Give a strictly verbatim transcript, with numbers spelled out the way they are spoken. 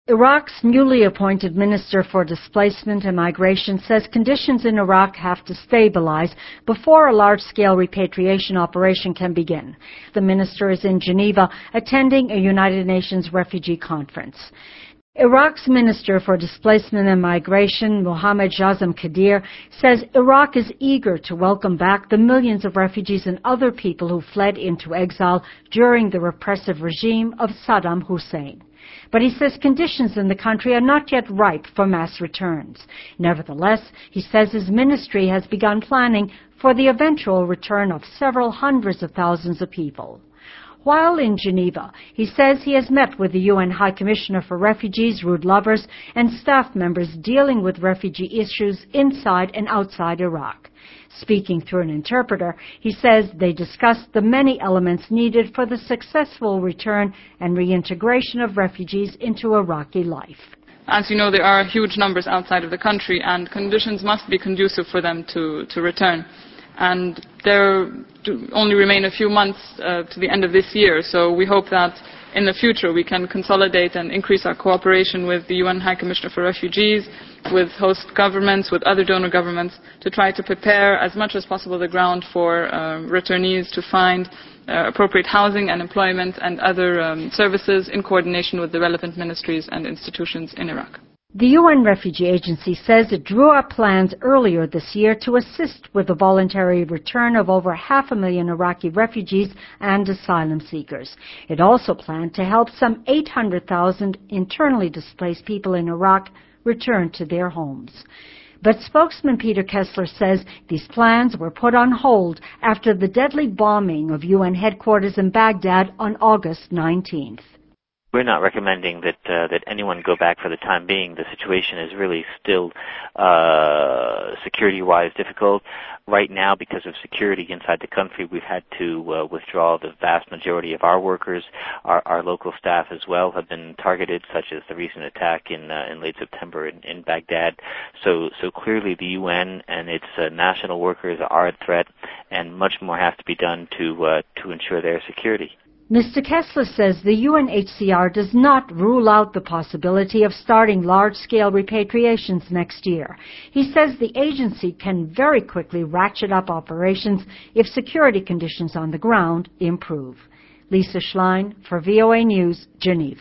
Iraq's newly appointed Minister for Displacement and Migration says conditions in Iraq have to stabilize before a large-scale repatriation operation can begin. The minister is in Geneva attending a United Nations refugee conference. Iraq's Minister for Displacement and Migration, Mohammad Jazem Kadir, says Iraq is eager to welcome back the millions of refugees and other people who fled into exile during the repressive regime of Saddam Hussein. But he says conditions in the country are not yet ripe for mass returns. Nevertheless, he says his ministry has begun planning for the eventual return of several hundreds of thousands of people. While in Geneva, he says he has met with the U N High Commissioner for Refugees, Ruud Lubbers, and staff members dealing with refugee issues inside and outside Iraq. Speaking through an interpreter, he says they discussed the many elements needed for the successful return and reintegration of refugees into Iraqi life. As you know, there are huge numbers outside of the country, and conditions must be conducive for them to, to return. And there only remain a few months uh, to the end of this year, so we hope that in the future we can consolidate and increase our cooperation with the U N High Commissioner for Refugees, with host governments, with other donor governments, to try to prepare as much as possible the ground for uh, returnees to find uh, appropriate housing and employment and other um, services in coordination with the relevant ministries and institutions in Iraq. The U N Refugee Agency says it drew up plans earlier this year to assist with the voluntary return of over half a million Iraqi refugees and asylum seekers. It also planned to help some eight hundred thousand internally displaced people in Iraq return to their homes. But spokesman Peter Kessler says these plans were put on hold after the deadly bombing of U N headquarters in Baghdad on August nineteenth. We're not recommending that uh, that anyone go back for the time being. The situation is really still uh, security-wise difficult. Right now, because of security inside the country, we've had to uh, withdraw the vast majority of our workers. Our, our local staff as well have been targeted, such as the recent attack in uh, in late September in, in Baghdad. So, so clearly the U N and its uh, national workers are a threat, and much more has to be done to uh, to ensure their security. Mister Kessler says the U N H C R does not rule out the possibility of starting large-scale repatriations next year. He says the agency can very quickly ratchet up operations if security conditions on the ground improve. Lisa Schlein for V O A News, Geneva.